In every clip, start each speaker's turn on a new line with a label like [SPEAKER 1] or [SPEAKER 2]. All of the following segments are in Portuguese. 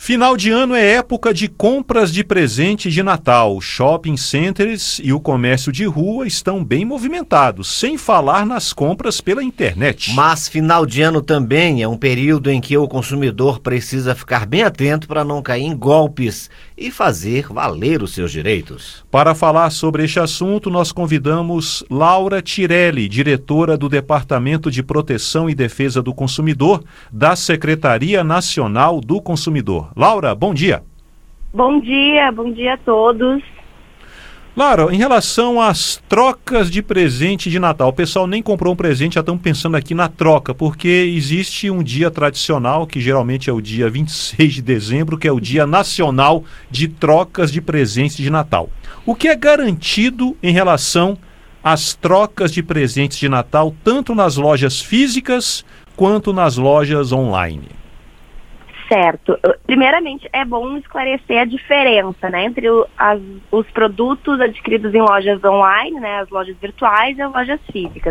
[SPEAKER 1] Final de ano é época de compras de presente de Natal. Shopping centers e o comércio de rua estão bem movimentados, sem falar nas compras pela internet.
[SPEAKER 2] Mas final de ano também é um período em que o consumidor precisa ficar bem atento para não cair em golpes e fazer valer os seus direitos.
[SPEAKER 1] Para falar sobre este assunto, nós convidamos Laura Tirelli, diretora do Departamento de Proteção e Defesa do Consumidor da Secretaria Nacional do Consumidor. Laura, bom dia.
[SPEAKER 3] Bom dia a todos.
[SPEAKER 1] Laura, em relação às trocas de presente de Natal, o pessoal nem comprou um presente, já estão pensando aqui na troca, porque existe um dia tradicional, que geralmente é o dia 26 de dezembro, que é o Dia Nacional de Trocas de Presentes de Natal. O que é garantido em relação às trocas de presentes de Natal, tanto nas lojas físicas quanto nas lojas online?
[SPEAKER 3] Certo. Primeiramente, é bom esclarecer a diferença, né, entre os produtos adquiridos em lojas online, né, as lojas virtuais e as lojas físicas.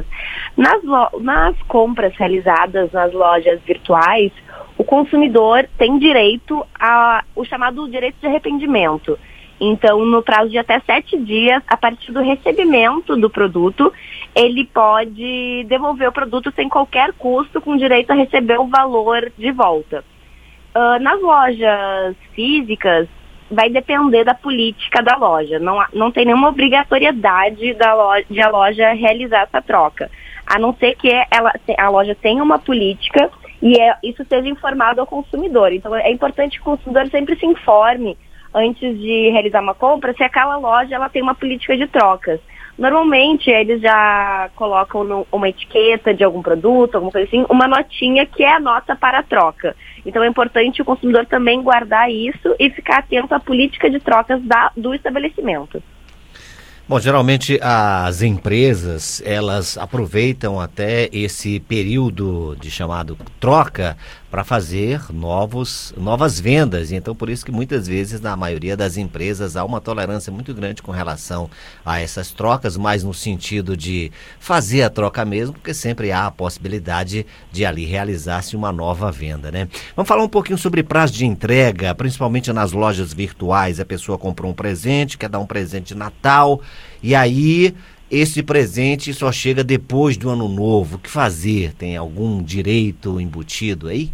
[SPEAKER 3] Nas compras realizadas nas lojas virtuais, o consumidor tem direito ao chamado direito de arrependimento. Então, no prazo de até 7 dias, a partir do recebimento do produto, ele pode devolver o produto sem qualquer custo, com direito a receber o valor de volta. Nas lojas físicas, vai depender da política da loja. Não tem nenhuma obrigatoriedade de a loja realizar essa troca. A não ser que a loja tenha uma política e isso seja informado ao consumidor. Então, é importante que o consumidor sempre se informe, antes de realizar uma compra, se aquela loja ela tem uma política de trocas. Normalmente, eles já colocam uma etiqueta de algum produto, alguma coisa assim, uma notinha que é a nota para a troca. Então, é importante o consumidor também guardar isso e ficar atento à política de trocas do estabelecimento.
[SPEAKER 2] Bom, geralmente as empresas, elas aproveitam até esse período de chamado troca para fazer novas vendas. Então, por isso que muitas vezes, na maioria das empresas, há uma tolerância muito grande com relação a essas trocas, mas no sentido de fazer a troca mesmo, porque sempre há a possibilidade de ali realizar-se uma nova venda, né? Vamos falar um pouquinho sobre prazo de entrega, principalmente nas lojas virtuais. A pessoa comprou um presente, quer dar um presente de Natal, e aí esse presente só chega depois do Ano Novo. O que fazer? Tem algum direito embutido aí?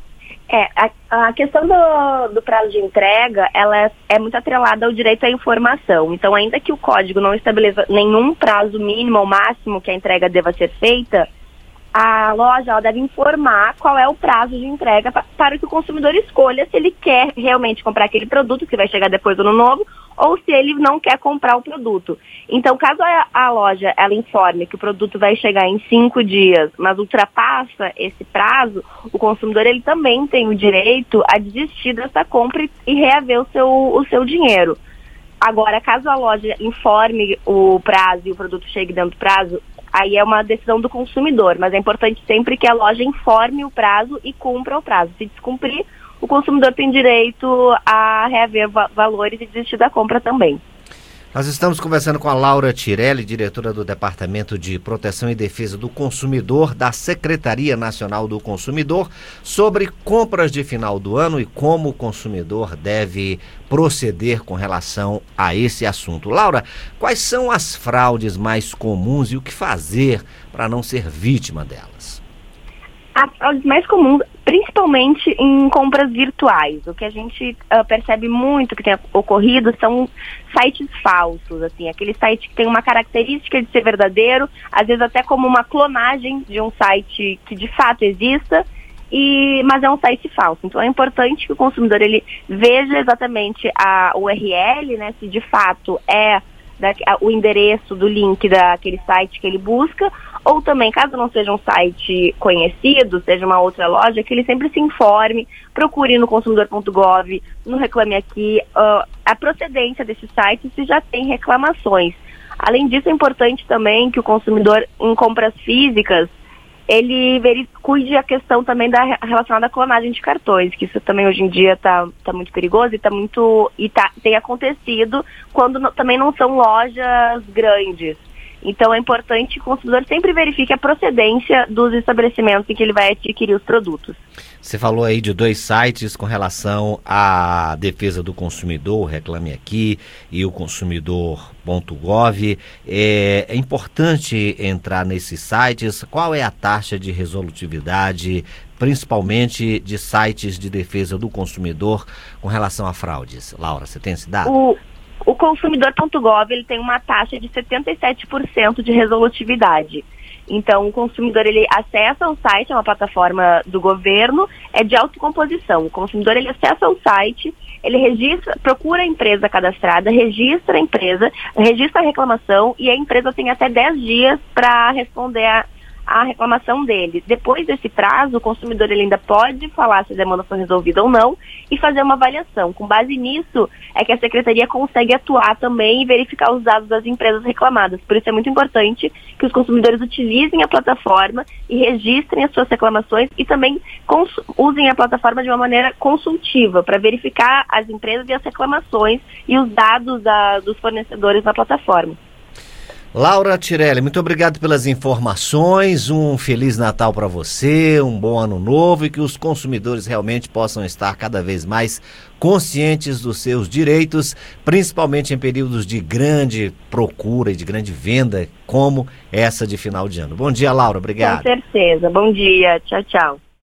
[SPEAKER 3] A questão do prazo de entrega, ela é muito atrelada ao direito à informação. Então, ainda que o código não estabeleça nenhum prazo mínimo ou máximo que a entrega deva ser feita, a loja ela deve informar qual é o prazo de entrega para que o consumidor escolha se ele quer realmente comprar aquele produto que vai chegar depois do Ano Novo ou se ele não quer comprar o produto. Então, caso a loja ela informe que o produto vai chegar em 5 dias, mas ultrapassa esse prazo, o consumidor ele também tem o direito a desistir dessa compra e reaver o seu dinheiro. Agora, caso a loja informe o prazo e o produto chegue dentro do prazo, aí é uma decisão do consumidor, mas é importante sempre que a loja informe o prazo e cumpra o prazo. Se descumprir, o consumidor tem direito a reaver valores e desistir da compra também.
[SPEAKER 2] Nós estamos conversando com a Laura Tirelli, diretora do Departamento de Proteção e Defesa do Consumidor da Secretaria Nacional do Consumidor, sobre compras de final do ano e como o consumidor deve proceder com relação a esse assunto. Laura, quais são as fraudes mais comuns e o que fazer para não ser vítima delas?
[SPEAKER 3] As fraudes mais comuns, principalmente em compras virtuais. O que a gente percebe muito que tem ocorrido são sites falsos, assim, aquele site que tem uma característica de ser verdadeiro, às vezes até como uma clonagem de um site que de fato exista, mas é um site falso. Então é importante que o consumidor ele veja exatamente a URL, né, se de fato é o endereço do link daquele site que ele busca, ou também, caso não seja um site conhecido, seja uma outra loja, que ele sempre se informe, procure no consumidor.gov, no Reclame Aqui, a procedência desse site se já tem reclamações. Além disso, é importante também que o consumidor, em compras físicas, ele cuide a questão também relacionada à clonagem de cartões, que isso também hoje em dia está muito perigoso e tem acontecido quando também não são lojas grandes. Então é importante que o consumidor sempre verifique a procedência dos estabelecimentos em que ele vai adquirir os produtos.
[SPEAKER 2] Você falou aí de 2 sites com relação à defesa do consumidor, Reclame Aqui e o consumidor.gov. É importante entrar nesses sites. Qual é a taxa de resolutividade, principalmente de sites de defesa do consumidor com relação a fraudes? Laura, você tem esse dado?
[SPEAKER 3] O consumidor.gov ele tem uma taxa de 77% de resolutividade. Então, o consumidor ele acessa o site, é uma plataforma do governo, é de autocomposição. O consumidor ele acessa o site, ele registra, procura a empresa cadastrada, registra a empresa, registra a reclamação e a empresa tem até 10 dias para responder a reclamação dele. Depois desse prazo, o consumidor ele ainda pode falar se a demanda foi resolvida ou não e fazer uma avaliação. Com base nisso, é que a Secretaria consegue atuar também e verificar os dados das empresas reclamadas. Por isso é muito importante que os consumidores utilizem a plataforma e registrem as suas reclamações e também usem a plataforma de uma maneira consultiva para verificar as empresas e as reclamações e os dados dos fornecedores na plataforma.
[SPEAKER 2] Laura Tirelli, muito obrigado pelas informações, um Feliz Natal para você, um bom Ano Novo e que os consumidores realmente possam estar cada vez mais conscientes dos seus direitos, principalmente em períodos de grande procura e de grande venda, como essa de final de ano. Bom dia, Laura, obrigado.
[SPEAKER 3] Com certeza, bom dia, tchau, tchau.